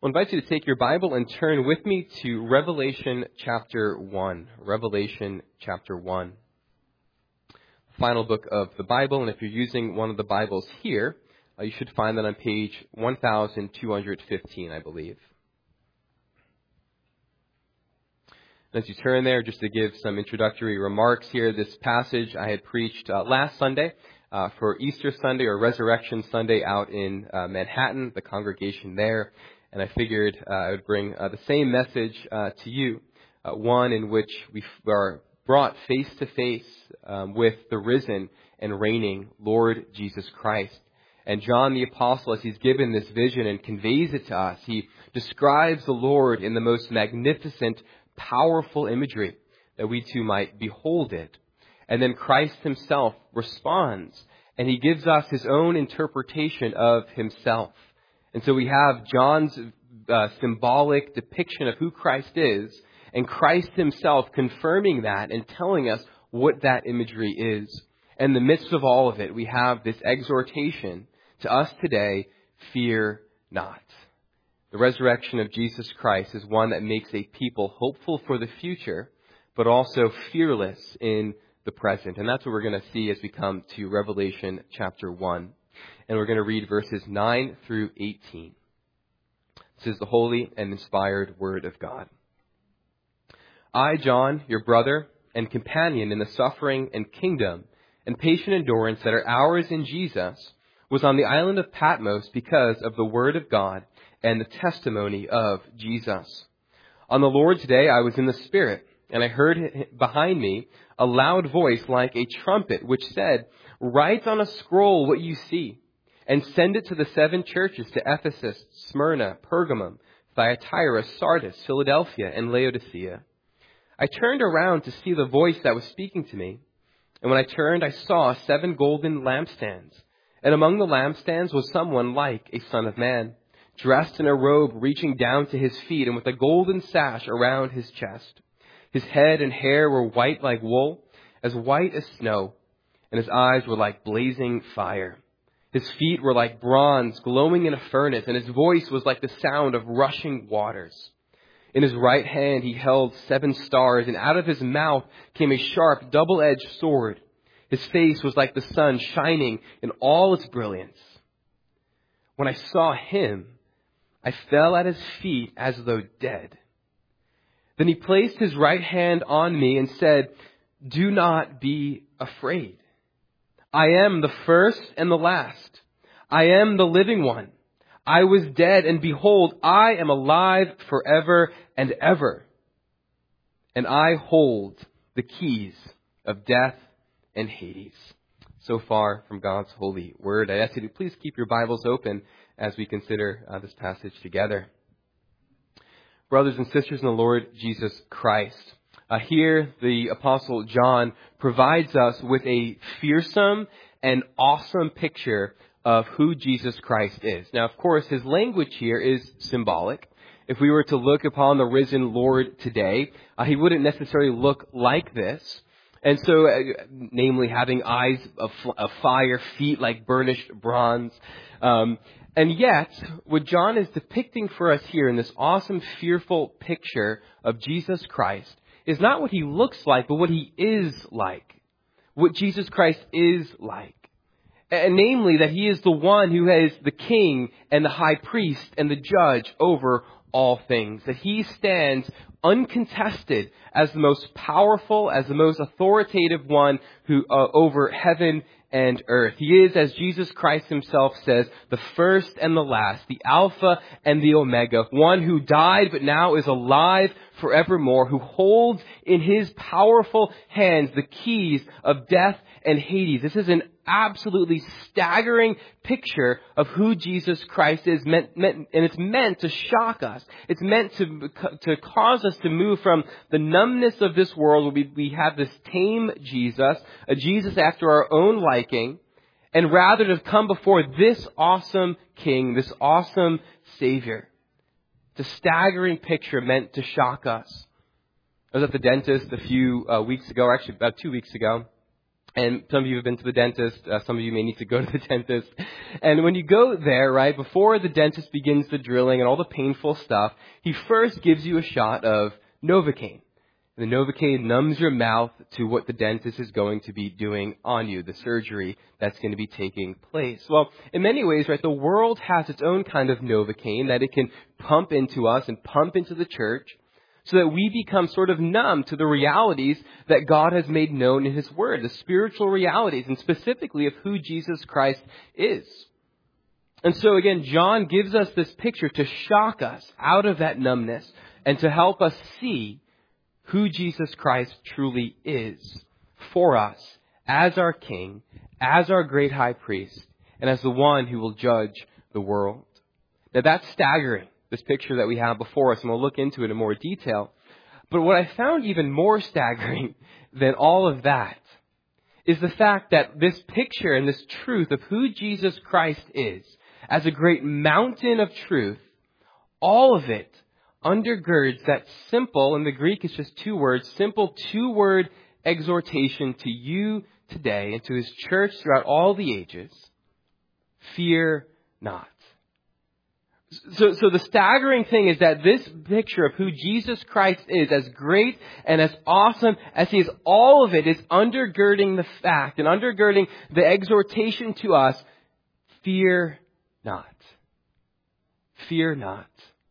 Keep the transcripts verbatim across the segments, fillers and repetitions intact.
I'll invite you to take your Bible and turn with me to Revelation chapter one. Revelation chapter one. Final book of the Bible, and if you're using one of the Bibles here, uh, you should find that on page one thousand two hundred fifteen, I believe. As you turn there, just to give some introductory remarks here, this passage I had preached uh, last Sunday uh, for Easter Sunday or Resurrection Sunday out in uh, Manhattan, the congregation there. And I figured uh, I would bring uh, the same message uh, to you, uh, one in which we f- are brought face to face um, with the risen and reigning Lord Jesus Christ. And John the Apostle, as he's given this vision and conveys it to us, he describes the Lord in the most magnificent, powerful imagery that we too might behold it. And then Christ himself responds, and he gives us his own interpretation of himself. And so we have John's uh, symbolic depiction of who Christ is, and Christ himself confirming that and telling us what that imagery is. And in the midst of all of it, we have this exhortation to us today, fear not. The resurrection of Jesus Christ is one that makes a people hopeful for the future, but also fearless in the present. And that's what we're going to see as we come to Revelation chapter one. And we're going to read verses nine through eighteen. This is the holy and inspired word of God. I, John, your brother and companion in the suffering and kingdom and patient endurance that are ours in Jesus, was on the island of Patmos because of the word of God and the testimony of Jesus. On the Lord's day I was in the Spirit, and I heard behind me a loud voice like a trumpet, which said, "Write on a scroll what you see, and send it to the seven churches, to Ephesus, Smyrna, Pergamum, Thyatira, Sardis, Philadelphia, and Laodicea." I turned around to see the voice that was speaking to me. And when I turned, I saw seven golden lampstands. And among the lampstands was someone like a son of man, dressed in a robe reaching down to his feet and with a golden sash around his chest. His head and hair were white like wool, as white as snow, and his eyes were like blazing fire. His feet were like bronze glowing in a furnace, and his voice was like the sound of rushing waters. In his right hand he held seven stars, and out of his mouth came a sharp, double-edged sword. His face was like the sun shining in all its brilliance. When I saw him, I fell at his feet as though dead. Then he placed his right hand on me and said, "Do not be afraid. I am the first and the last. I am the living one. I was dead, and behold, I am alive forever and ever. And I hold the keys of death and Hades." So far from God's holy word. I ask you to please keep your Bibles open as we consider uh, this passage together. Brothers and sisters in the Lord Jesus Christ, uh, here the Apostle John provides us with a fearsome and awesome picture of who Jesus Christ is. Now, of course, his language here is symbolic. If we were to look upon the risen Lord today, uh, he wouldn't necessarily look like this. And so, uh, namely, having eyes of, of fire, feet like burnished bronze. Um, and yet, what John is depicting for us here in this awesome, fearful picture of Jesus Christ is not what he looks like, but what he is like. What Jesus Christ is like. And namely, that he is the one who is the king and the high priest and the judge over all things. That he stands uncontested as the most powerful, as the most authoritative one who uh, over heaven and earth. He is, as Jesus Christ himself says, the first and the last, the Alpha and the Omega, one who died but now is alive forevermore, who holds in his powerful hands the keys of death and Hades. This is an absolutely staggering picture of who Jesus Christ is, meant, meant, and it's meant to shock us. It's meant to to cause us to move from the numbness of this world, where we, we have this tame Jesus, a Jesus after our own liking, and rather to come before this awesome King, this awesome Savior. It's a staggering picture meant to shock us. I was at the dentist a few uh, weeks ago, or actually about two weeks ago. And some of you have been to the dentist. Uh, some of you may need to go to the dentist. And when you go there, right, before the dentist begins the drilling and all the painful stuff, he first gives you a shot of Novocaine. The Novocaine numbs your mouth to what the dentist is going to be doing on you, the surgery that's going to be taking place. Well, in many ways, right, the world has its own kind of Novocaine that it can pump into us and pump into the church so that we become sort of numb to the realities that God has made known in His Word, the spiritual realities, and specifically of who Jesus Christ is. And so again, John gives us this picture to shock us out of that numbness and to help us see who Jesus Christ truly is for us as our King, as our great high priest, and as the one who will judge the world. Now that's staggering, this picture that we have before us, and we'll look into it in more detail. But what I found even more staggering than all of that is the fact that this picture and this truth of who Jesus Christ is, as a great mountain of truth, all of it undergirds that simple, in the Greek it's just two words, simple two-word exhortation to you today and to His church throughout all the ages. Fear not. So, so the staggering thing is that this picture of who Jesus Christ is, as great and as awesome as He is, all of it is undergirding the fact and undergirding the exhortation to us, fear not. Fear not.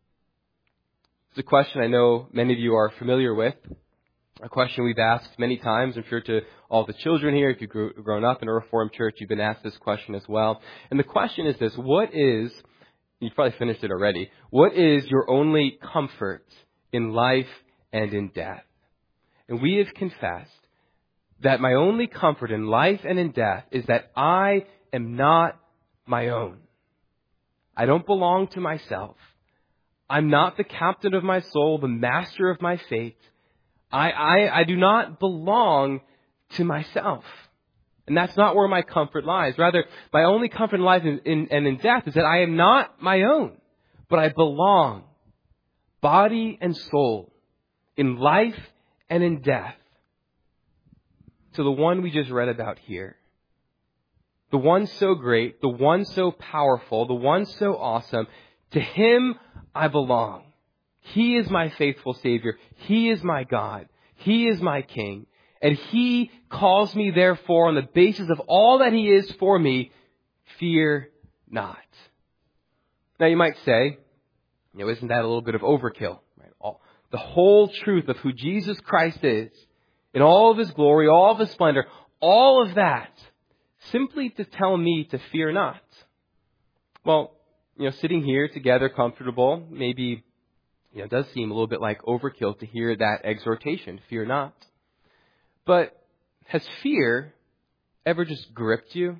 It's a question I know many of you are familiar with, a question we've asked many times. I'm sure to all the children here, if you've grown up in a Reformed church, you've been asked this question as well. And the question is this: what is, you've probably finished it already, what is your only comfort in life and in death? And we have confessed that my only comfort in life and in death is that I am not my own. I don't belong to myself. I'm not the captain of my soul, the master of my fate. I, I, I do not belong to myself. And that's not where my comfort lies. Rather, my only comfort in life and in, in, in death is that I am not my own, but I belong, body and soul, in life and in death, to the one we just read about here. The one so great, the one so powerful, the one so awesome. To Him I belong. He is my faithful Savior. He is my God. He is my King. And He calls me, therefore, on the basis of all that He is for me, fear not. Now you might say, you know, isn't that a little bit of overkill? Right? All, the whole truth of who Jesus Christ is, in all of His glory, all of His splendor, all of that, simply to tell me to fear not. Well, you know, sitting here together, comfortable, maybe, you know, it does seem a little bit like overkill to hear that exhortation, fear not. But has fear ever just gripped you?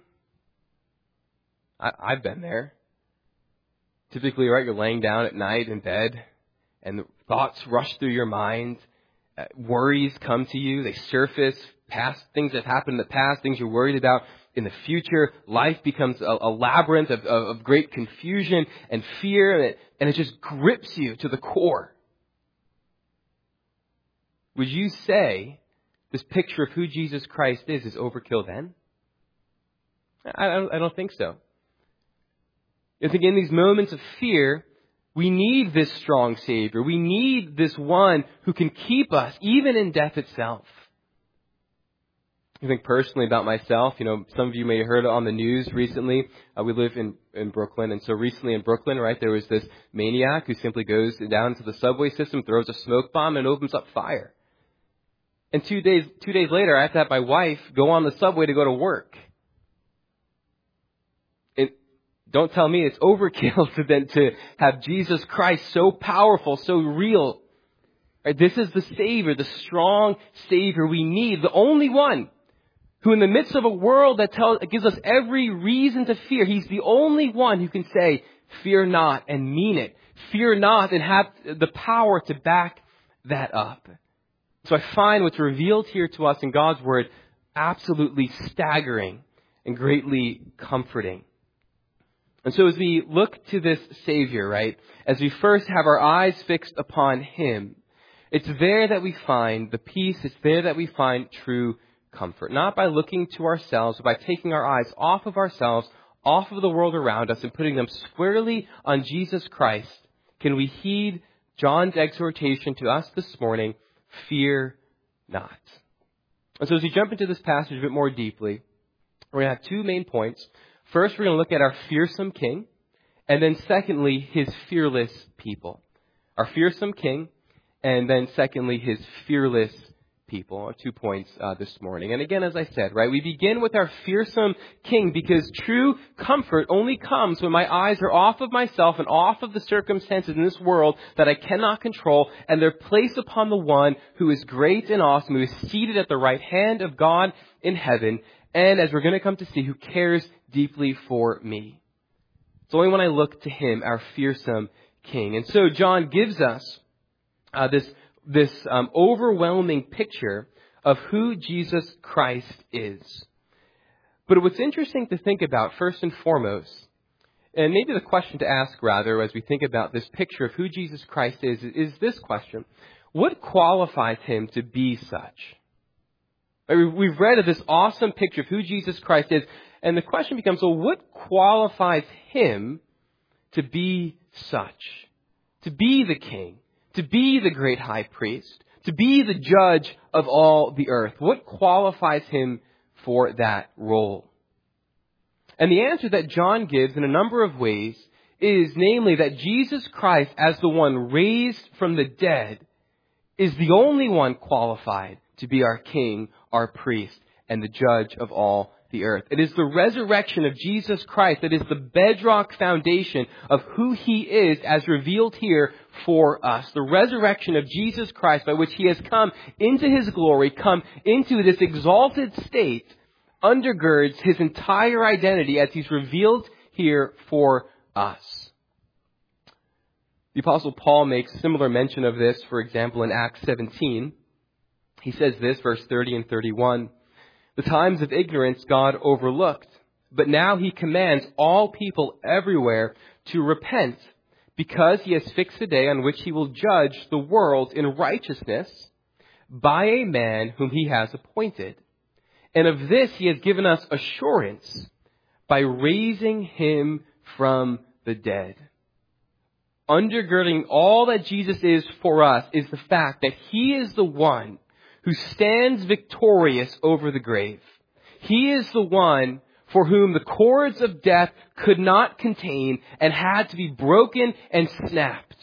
I, I've been there. Typically, right, you're laying down at night in bed, and the thoughts rush through your mind. Uh, worries come to you. They surface, past things that happened in the past, things you're worried about in the future. Life becomes a, a labyrinth of, of, of great confusion and fear, and it, and it just grips you to the core. Would you say this picture of who Jesus Christ is is overkill then? I, I, don't, I don't think so. I think in these moments of fear, we need this strong Savior. We need this one who can keep us even in death itself. I think personally about myself, you know, some of you may have heard on the news recently. Uh, we live in, in Brooklyn, and so recently in Brooklyn, right, there was this maniac who simply goes down to the subway system, throws a smoke bomb, and opens up fire. And two days two days later, I have to have my wife go on the subway to go to work. And don't tell me it's overkill to then to have Jesus Christ so powerful, so real. Right, this is the Savior, the strong Savior we need, the only one who in the midst of a world that tells, gives us every reason to fear, He's the only one who can say, fear not, and mean it. Fear not, and have the power to back that up. So I find what's revealed here to us in God's Word absolutely staggering and greatly comforting. And so as we look to this Savior, right, as we first have our eyes fixed upon Him, it's there that we find the peace, it's there that we find true comfort. Not by looking to ourselves, but by taking our eyes off of ourselves, off of the world around us, and putting them squarely on Jesus Christ, can we heed John's exhortation to us this morning, fear not. And so as we jump into this passage a bit more deeply, we're going to have two main points. First, we're going to look at our fearsome king, and then secondly, his fearless people. Our fearsome king, and then secondly, his fearless people. Our two points uh, this morning. And again, as I said, right, we begin with our fearsome king because true comfort only comes when my eyes are off of myself and off of the circumstances in this world that I cannot control, and they're placed upon the one who is great and awesome, who is seated at the right hand of God in heaven, and as we're going to come to see, who cares deeply for me. It's only when I look to him, our fearsome king. And so John gives us uh, this this um, overwhelming picture of who Jesus Christ is. But what's interesting to think about, first and foremost, and maybe the question to ask rather as we think about this picture of who Jesus Christ is, is this question: what qualifies him to be such? We've read of this awesome picture of who Jesus Christ is, and the question becomes, well, what qualifies him to be such? To be the king, to be the great high priest, to be the judge of all the earth. What qualifies him for that role? And the answer that John gives in a number of ways is namely that Jesus Christ, as the one raised from the dead, is the only one qualified to be our king, our priest, and the judge of all the earth. It is the resurrection of Jesus Christ that is the bedrock foundation of who he is as revealed here for us. The resurrection of Jesus Christ by which he has come into his glory, come into this exalted state, undergirds his entire identity as he's revealed here for us. The Apostle Paul makes similar mention of this, for example, in Acts seventeen. He says this, verse thirty and thirty-one, "The times of ignorance God overlooked, but now he commands all people everywhere to repent, because he has fixed a day on which he will judge the world in righteousness by a man whom he has appointed. And of this he has given us assurance by raising him from the dead." Undergirding all that Jesus is for us is the fact that he is the one who stands victorious over the grave. He is the one for whom the cords of death could not contain and had to be broken and snapped.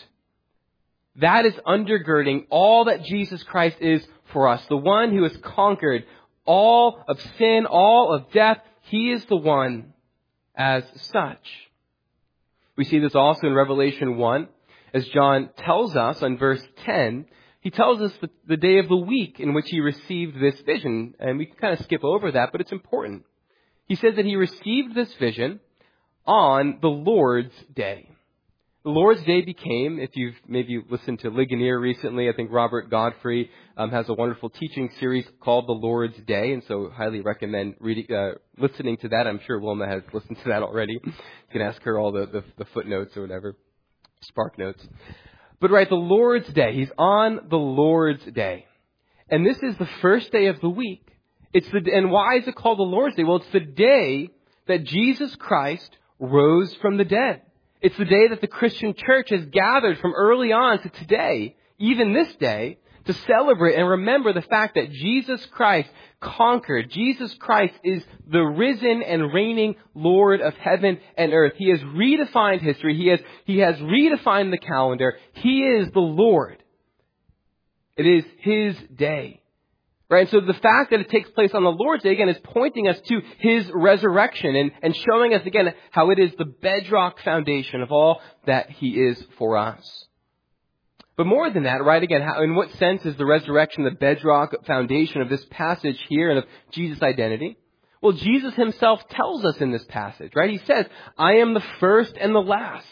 That is undergirding all that Jesus Christ is for us. The one who has conquered all of sin, all of death. He is the one as such. We see this also in Revelation one, as John tells us on verse ten. He tells us the, the day of the week in which he received this vision. And we can kind of skip over that, but it's important. He says that he received this vision on the Lord's Day. The Lord's Day became, if you've maybe listened to Ligonier recently, I think Robert Godfrey um, has a wonderful teaching series called The Lord's Day. And so highly recommend reading, uh, listening to that. I'm sure Wilma has listened to that already. You can ask her all the, the, the footnotes or whatever, spark notes. But right, the Lord's Day. He's on the Lord's Day. And this is the first day of the week. It's the, and why is it called the Lord's Day? Well, it's the day that Jesus Christ rose from the dead. It's the day that the Christian church has gathered from early on to today, even this day, to celebrate and remember the fact that Jesus Christ conquered. Jesus Christ is the risen and reigning Lord of heaven and earth. He has redefined history. He has, he has redefined the calendar. He is the Lord. It is his day. Right? And so the fact that it takes place on the Lord's Day, again, is pointing us to his resurrection and, and showing us, again, how it is the bedrock foundation of all that he is for us. But more than that, right, again, how, in what sense is the resurrection the bedrock foundation of this passage here and of Jesus' identity? Well, Jesus himself tells us in this passage, right? He says, "I am the first and the last."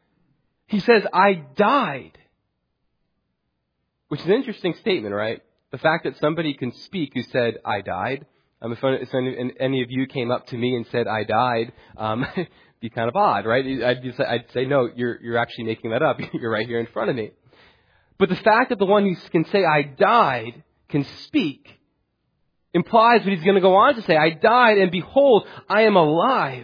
He says, "I died." Which is an interesting statement, right? The fact that somebody can speak who said, "I died." Um, if, if any, any of you came up to me and said, "I died," um, it'd be kind of odd, right? I'd, be, I'd say, "No, you're, you're actually making that up. You're right here in front of me." But the fact that the one who can say, "I died," can speak implies what he's going to go on to say. I died, and behold, I am alive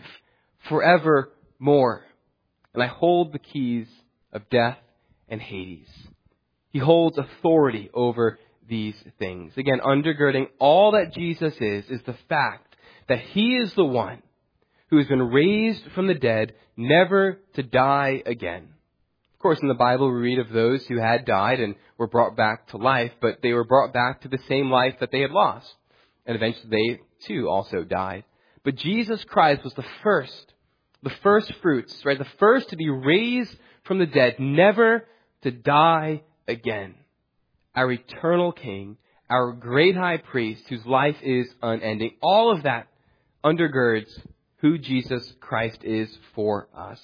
forevermore. And I hold the keys of death and Hades. He holds authority over these things. Again, undergirding all that Jesus is, is the fact that he is the one who has been raised from the dead, never to die again. Of course, in the Bible, we read of those who had died and were brought back to life, but they were brought back to the same life that they had lost. And eventually they, too, also died. But Jesus Christ was the first, the first fruits, right? The first to be raised from the dead, never to die again. Our eternal King, our great high priest, whose life is unending. All of that undergirds who Jesus Christ is for us.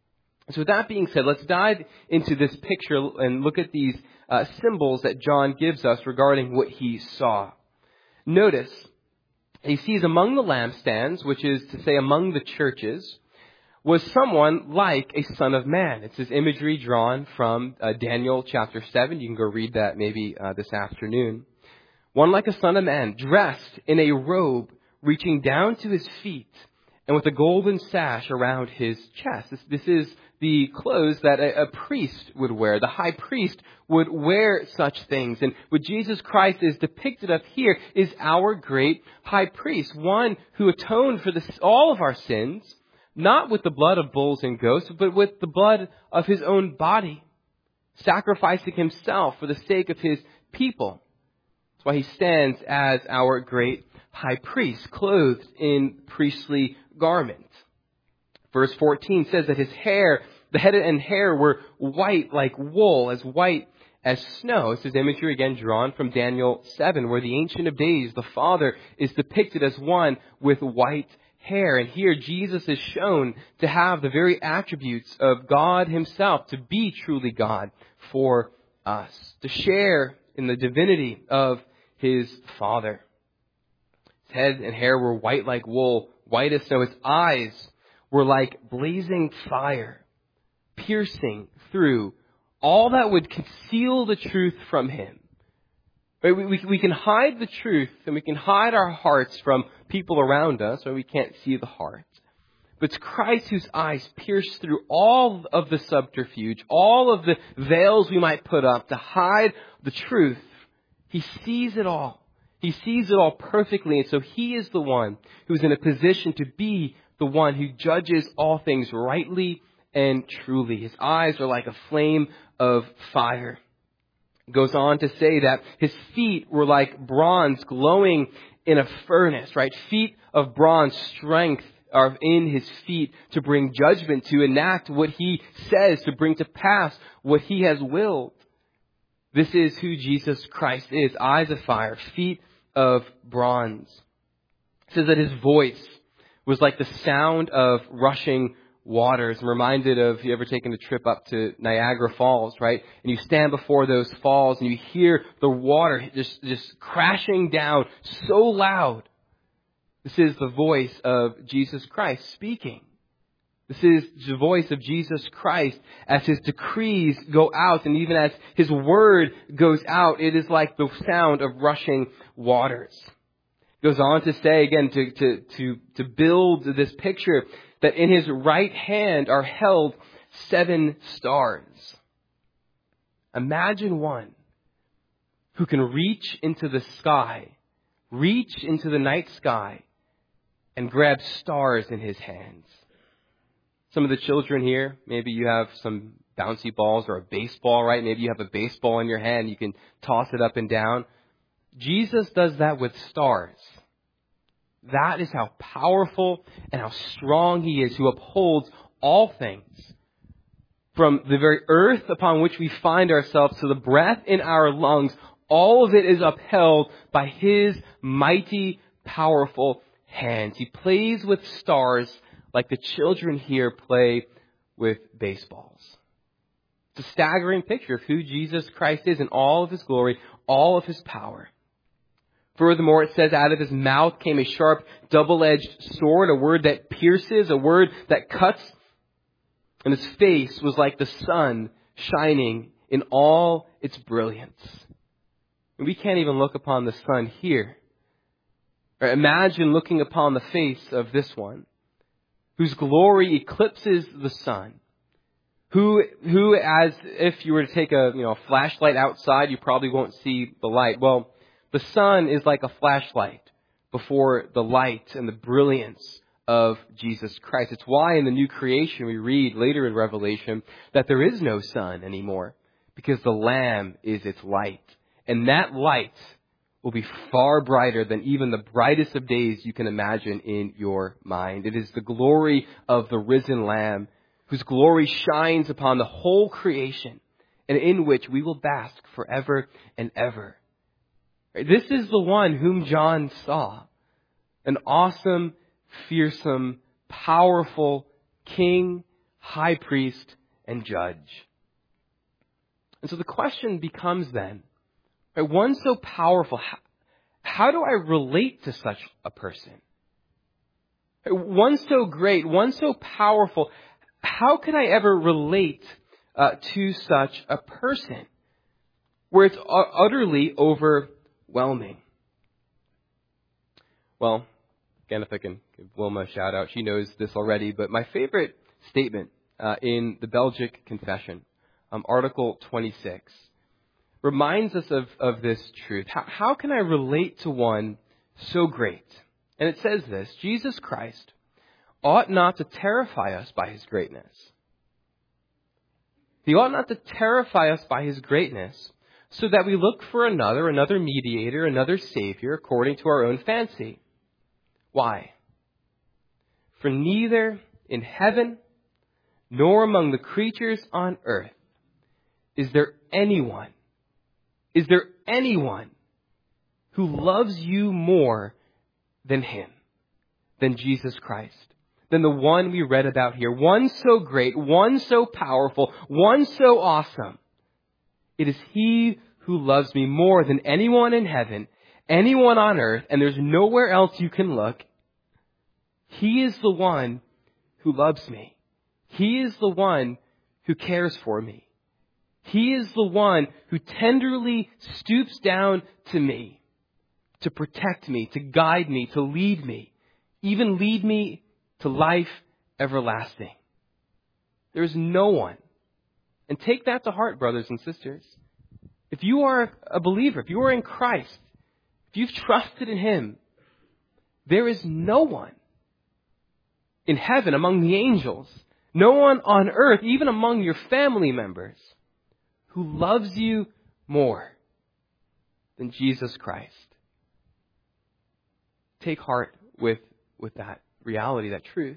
So with that being said, let's dive into this picture and look at these uh, symbols that John gives us regarding what he saw. Notice, he sees among the lampstands, which is to say among the churches, was someone like a son of man. It's this imagery drawn from uh, Daniel chapter seven. You can go read that maybe uh, this afternoon. One like a son of man, dressed in a robe reaching down to his feet and with a golden sash around his chest. This, this is the clothes that a, a priest would wear. The high priest would wear such things. And what Jesus Christ is depicted of here is our great high priest, one who atoned for this, all of our sins, not with the blood of bulls and goats, but with the blood of his own body, sacrificing himself for the sake of his people. That's why he stands as our great high priest, clothed in priestly garment. Verse fourteen says that his hair, the head and hair were white like wool, as white as snow. This is imagery again drawn from Daniel seven, where the Ancient of Days, the Father, is depicted as one with white hair. And here Jesus is shown to have the very attributes of God himself, to be truly God for us, to share in the divinity of his Father. His head and hair were white like wool, white as snow. His eyes were like blazing fire, piercing through all that would conceal the truth from him. We, we, we can hide the truth and we can hide our hearts from people around us, or we can't see the heart. But it's Christ whose eyes pierce through all of the subterfuge, all of the veils we might put up to hide the truth. He sees it all. He sees it all perfectly. And so he is the one who's in a position to be the one who judges all things rightly and truly. His eyes are like a flame of fire. Goes on to say that his feet were like bronze glowing in a furnace, right? Feet of bronze, strength are in his feet to bring judgment, to enact what he says, to bring to pass what he has willed. This is who Jesus Christ is. Eyes of fire, feet of bronze. It says that his voice was like the sound of rushing waters. I'm reminded of, you ever taken a trip up to Niagara Falls, right? And you stand before those falls and you hear the water just, just crashing down so loud. This is the voice of Jesus Christ speaking. This is the voice of Jesus Christ as his decrees go out, and even as his word goes out, it is like the sound of rushing waters. Goes on to say again, to, to, to, to build this picture, that in his right hand are held seven stars. Imagine one who can reach into the sky, reach into the night sky, and grab stars in his hands. Some of the children here, maybe you have some bouncy balls or a baseball, right? Maybe you have a baseball in your hand. You can toss it up and down. Jesus does that with stars. That is how powerful and how strong he is, who upholds all things. From the very earth upon which we find ourselves to the breath in our lungs, all of it is upheld by his mighty, powerful hands. He plays with stars like the children here play with baseballs. It's a staggering picture of who Jesus Christ is in all of his glory, all of his power. Furthermore, it says out of his mouth came a sharp, double-edged sword, a word that pierces, a word that cuts. And his face was like the sun shining in all its brilliance. And we can't even look upon the sun here. Or imagine looking upon the face of this one, whose glory eclipses the sun, who, who as if you were to take a, you know, a flashlight outside, you probably won't see the light. Well, the sun is like a flashlight before the light and the brilliance of Jesus Christ. It's why in the new creation we read later in Revelation that there is no sun anymore, because the Lamb is its light. And that light will be far brighter than even the brightest of days you can imagine in your mind. It is the glory of the risen Lamb, whose glory shines upon the whole creation, and in which we will bask forever and ever. This is the one whom John saw, an awesome, fearsome, powerful king, high priest, and judge. And so the question becomes then, right, one so powerful, how, how do I relate to such a person? One so great, one so powerful, how can I ever relate uh, to such a person where it's utterly overwhelming? Well, again, if I can give Wilma a shout out, she knows this already, but my favorite statement uh, in the Belgic Confession, um, Article twenty-six, reminds us of, of this truth. How, how can I relate to one so great? And it says this: Jesus Christ ought not to terrify us by his greatness. He ought not to terrify us by his greatness, so that we look for another, another mediator, another Savior, according to our own fancy. Why? For neither in heaven nor among the creatures on earth is there anyone, is there anyone who loves you more than him, than Jesus Christ, than the one we read about here. One so great, one so powerful, one so awesome. It is he who loves me more than anyone in heaven, anyone on earth, and there's nowhere else you can look. He is the one who loves me. He is the one who cares for me. He is the one who tenderly stoops down to me to protect me, to guide me, to lead me, even lead me to life everlasting. There is no one. And take that to heart, brothers and sisters. If you are a believer, if you are in Christ, if you've trusted in him, there is no one in heaven among the angels, no one on earth, even among your family members, who loves you more than Jesus Christ. Take heart with, with that reality, that truth.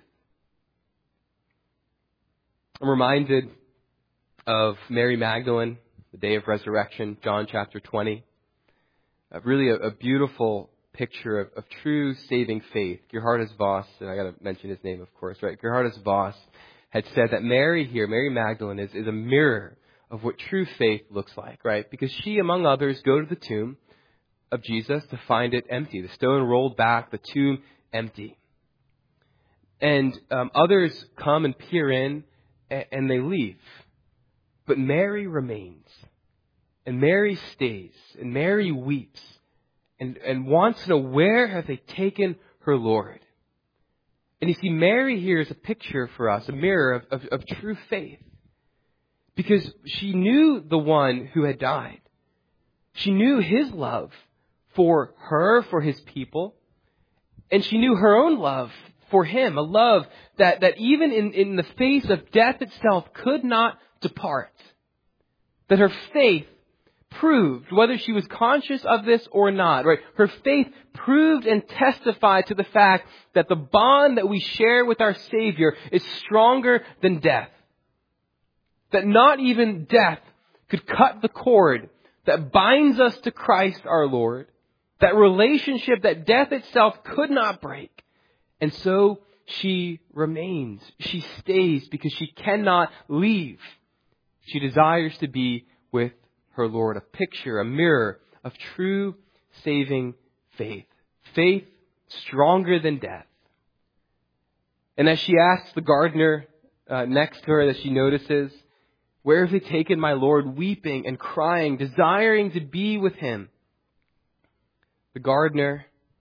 I'm reminded of Mary Magdalene, the day of resurrection, John chapter twenty. Uh, really a, a beautiful picture of, of true saving faith. Gerhardus Voss, and I got to mention his name, of course, right? Gerhardus Voss had said that Mary here, Mary Magdalene, is, is a mirror of what true faith looks like, right? Because she, among others, go to the tomb of Jesus to find it empty. The stone rolled back, the tomb empty. And um, others come and peer in, and, and they leave. But Mary remains. And Mary stays. And Mary weeps. And, and wants to know, where have they taken her Lord? And you see, Mary here is a picture for us, a mirror of, of, of true faith. Because she knew the one who had died. She knew his love for her, for his people. And she knew her own love for him, a love that, that even in, in the face of death itself could not depart. That her faith proved, whether she was conscious of this or not, right? Her faith proved and testified to the fact that the bond that we share with our Savior is stronger than death. That not even death could cut the cord that binds us to Christ our Lord. That relationship that death itself could not break. And so she remains. She stays because she cannot leave. She desires to be with her Lord. A picture, a mirror of true saving faith. Faith stronger than death. And as she asks the gardener uh, next to her that she notices, where have they taken my Lord? Weeping and crying, desiring to be with him. The gardener,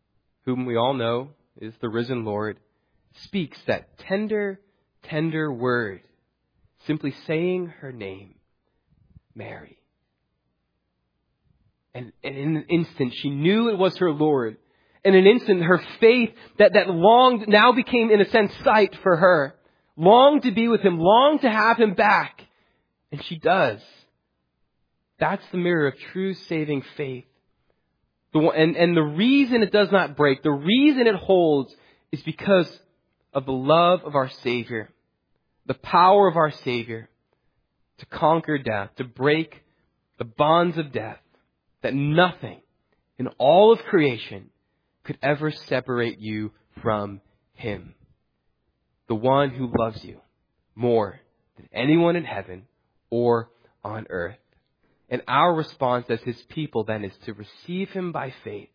whom we all know is the risen Lord, speaks that tender, tender word, simply saying her name, Mary. And, and in an instant, she knew it was her Lord. In an instant, her faith that, that longed now became, in a sense, sight for her. Longed to be with him, longed to have him back. And she does. That's the mirror of true saving faith. The one, and, and the reason it does not break, the reason it holds, is because of the love of our Savior. The power of our Savior to conquer death, to break the bonds of death, that nothing in all of creation could ever separate you from Him. The one who loves you more than anyone in heaven or on earth. And our response as His people then is to receive Him by faith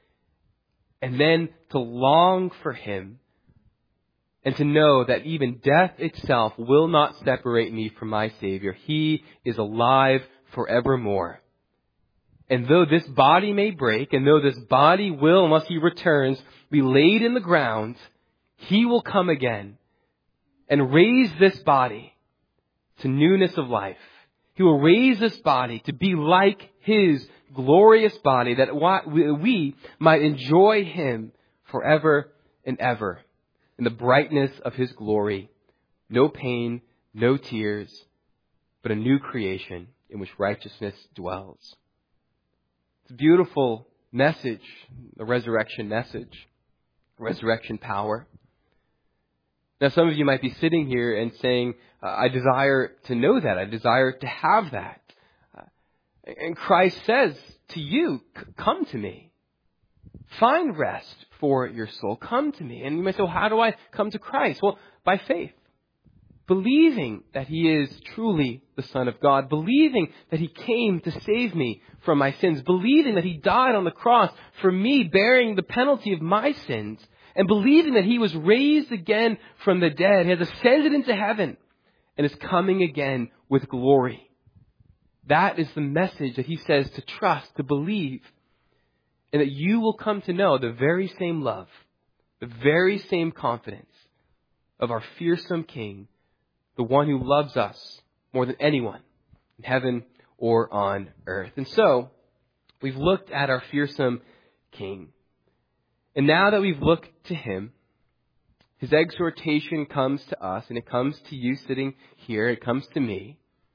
and then to long for Him and to know that even death itself will not separate me from my Savior. He is alive forevermore. And though this body may break, and though this body will, unless He returns, be laid in the ground, He will come again and raise this body to newness of life. He will raise this body to be like His glorious body, that we might enjoy Him forever and ever in the brightness of His glory. No pain, no tears, but a new creation in which righteousness dwells. It's a beautiful message, the resurrection message, resurrection power. Now, some of you might be sitting here and saying, uh, I desire to know that. I desire to have that. Uh, and Christ says to you, come to me. Find rest for your soul. Come to me. And you may say, well, how do I come to Christ? Well, by faith. Believing that He is truly the Son of God. Believing that He came to save me from my sins. Believing that He died on the cross for me, bearing the penalty of my sins. And believing that He was raised again from the dead, has ascended into heaven, and is coming again with glory. That is the message that He says to trust, to believe, and that you will come to know the very same love, the very same confidence of our fearsome King, the one who loves us more than anyone in heaven or on earth. And so, we've looked at our fearsome King. And now that we've looked to Him, His exhortation comes to us, and it comes to you sitting here, it comes to me.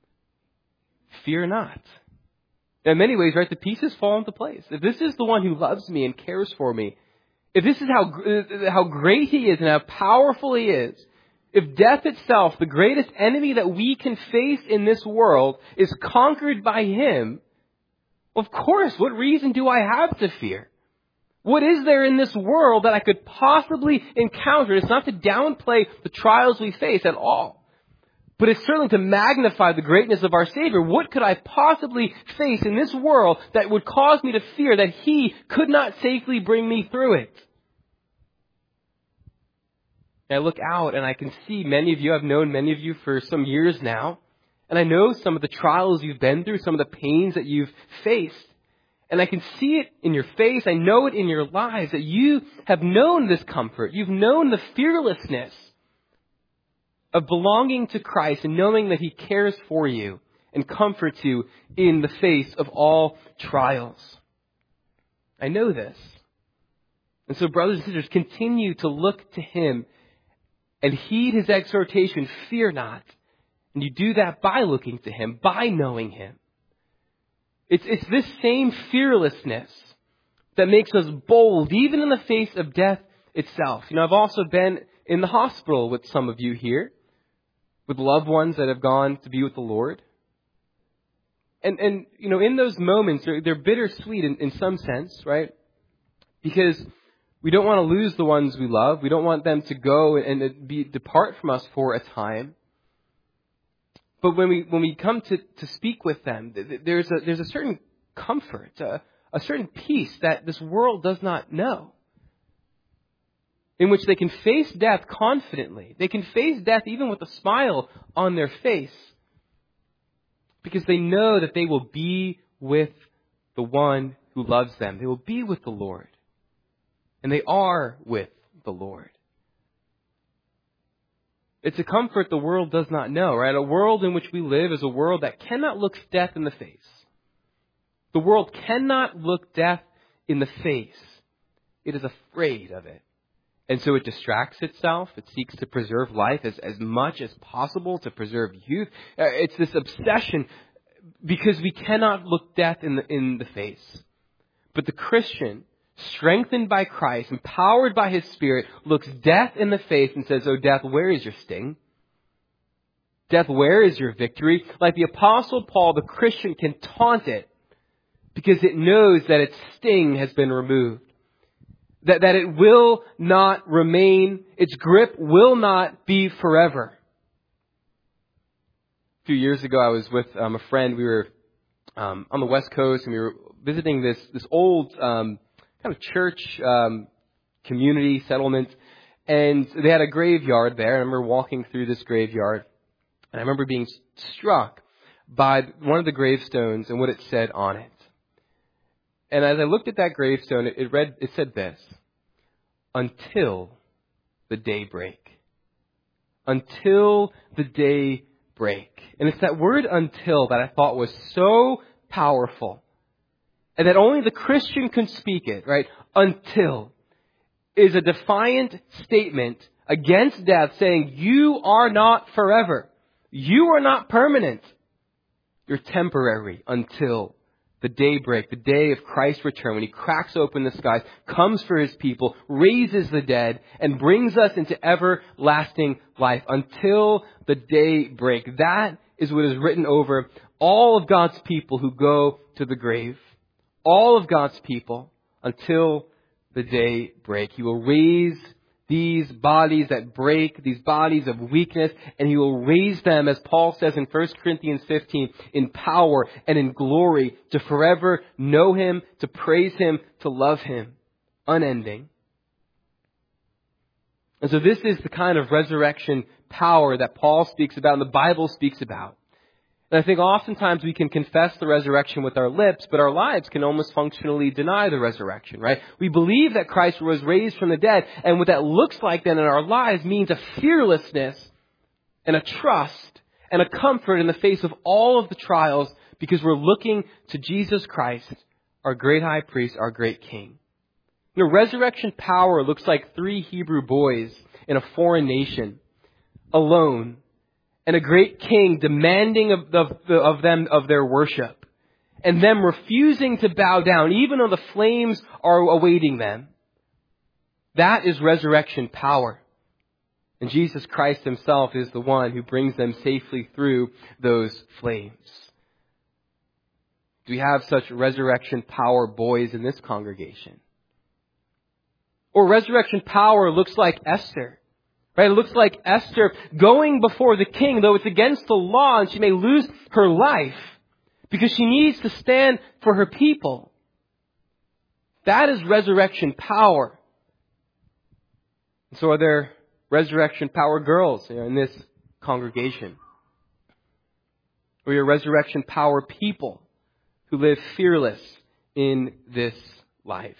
Fear not. Now, in many ways, right, the pieces fall into place. If this is the one who loves me and cares for me, if this is how, how great He is and how powerful He is, if death itself, the greatest enemy that we can face in this world, is conquered by Him, of course, what reason do I have to fear? What is there in this world that I could possibly encounter? It's not to downplay the trials we face at all, but it's certainly to magnify the greatness of our Savior. What could I possibly face in this world that would cause me to fear that He could not safely bring me through it? And I look out and I can see many of you, I've known many of you for some years now, and I know some of the trials you've been through, some of the pains that you've faced. And I can see it in your face. I know it in your lives that you have known this comfort. You've known the fearlessness of belonging to Christ and knowing that He cares for you and comforts you in the face of all trials. I know this. And so, brothers and sisters, continue to look to Him and heed His exhortation, fear not. And you do that by looking to Him, by knowing Him. It's, it's this same fearlessness that makes us bold, even in the face of death itself. You know, I've also been in the hospital with some of you here, with loved ones that have gone to be with the Lord. And, and you know, in those moments, they're, they're bittersweet in, in some sense, right? Because we don't want to lose the ones we love. We don't want them to go and be, depart from us for a time. But when we when we come to, to speak with them, there's a there's a certain comfort, a, a certain peace that this world does not know, in which they can face death confidently. They can face death even with a smile on their face, because they know that they will be with the one who loves them. They will be with the Lord. and they are with the Lord. It's a comfort the world does not know, right? A world in which we live is a world that cannot look death in the face. The world cannot look death in the face. It is afraid of it. And so it distracts itself. It seeks to preserve life as, as much as possible, to preserve youth. Uh, it's this obsession because we cannot look death in the, in the face. But the Christian, strengthened by Christ, empowered by His Spirit, looks death in the face and says, "Oh, death, where is your sting? Death, where is your victory?" Like the Apostle Paul, the Christian can taunt it because it knows that its sting has been removed. That, that it will not remain, its grip will not be forever. A few years ago, I was with um, a friend. We were um, on the West Coast, and we were visiting this, this old um, kind of church um, community settlement. And they had a graveyard there. I remember walking through this graveyard, and I remember being struck by one of the gravestones and what it said on it. And as I looked at that gravestone, it read, it said this: "Until the day break." Until the day break. And it's that word "until" that I thought was so powerful. And that only the Christian can speak it, right? Until is a defiant statement against death, saying you are not forever. You are not permanent. You're temporary until the daybreak, the day of Christ's return, when He cracks open the skies, comes for His people, raises the dead, and brings us into everlasting life until the daybreak. That is what is written over all of God's people who go to the grave. All of God's people until the day break. He will raise these bodies that break, these bodies of weakness, and He will raise them, as Paul says in First Corinthians fifteen, in power and in glory, to forever know Him, to praise Him, to love Him, unending. And so this is the kind of resurrection power that Paul speaks about and the Bible speaks about. And I think oftentimes we can confess the resurrection with our lips, but our lives can almost functionally deny the resurrection, right? We believe that Christ was raised from the dead, and what that looks like then in our lives means a fearlessness and a trust and a comfort in the face of all of the trials, because we're looking to Jesus Christ, our great high priest, our great king. You know, resurrection power looks like three Hebrew boys in a foreign nation, alone, and a great king demanding of, of, of them of their worship, and them refusing to bow down, even though the flames are awaiting them. That is resurrection power. And Jesus Christ Himself is the one who brings them safely through those flames. Do we have such resurrection power boys in this congregation? Or resurrection power looks like Esther. Right? It looks like Esther going before the king, though it's against the law and she may lose her life because she needs to stand for her people. That is resurrection power. And so are there resurrection power girls, you know, in this congregation? Or your resurrection power people who live fearless in this life?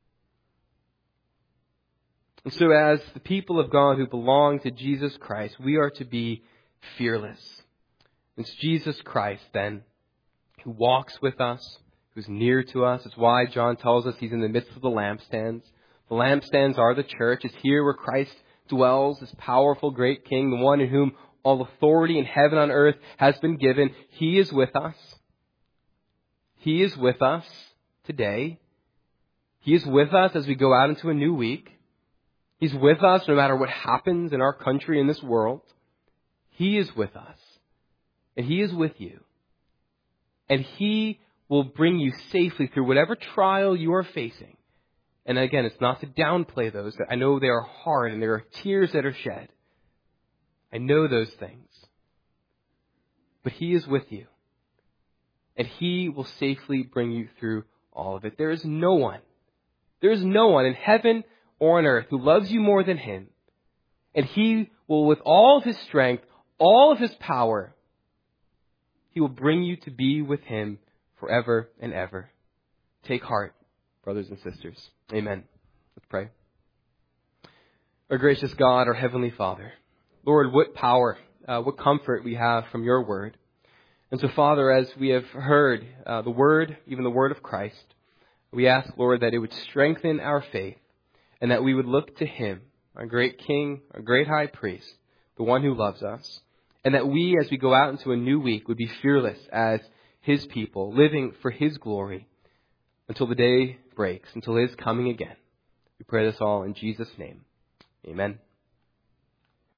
And so as the people of God who belong to Jesus Christ, we are to be fearless. It's Jesus Christ, then, who walks with us, who's near to us. It's why John tells us He's in the midst of the lampstands. The lampstands are the church. It's here where Christ dwells, this powerful, great King, the one in whom all authority in heaven and on earth has been given. He is with us. He is with us today. He is with us as we go out into a new week. He's with us no matter what happens in our country, in this world. He is with us. And He is with you. And He will bring you safely through whatever trial you are facing. And again, it's not to downplay those. I know they are hard and there are tears that are shed. I know those things. But He is with you. And He will safely bring you through all of it. There is no one. There is no one in heaven or on earth who loves you more than Him. And He will, with all of His strength, all of His power, He will bring you to be with Him forever and ever. Take heart, brothers and sisters. Amen. Pray. Our gracious God, our Heavenly Father, Lord, what power, uh, what comfort we have from your word. And so, Father, as we have heard uh, the word, even the word of Christ, we ask, Lord, that it would strengthen our faith and that we would look to him, our great King, our great high priest, the one who loves us, and that we, as we go out into a new week, would be fearless as his people, living for his glory until the day breaks, until his coming again. We pray this all in Jesus' name. Amen.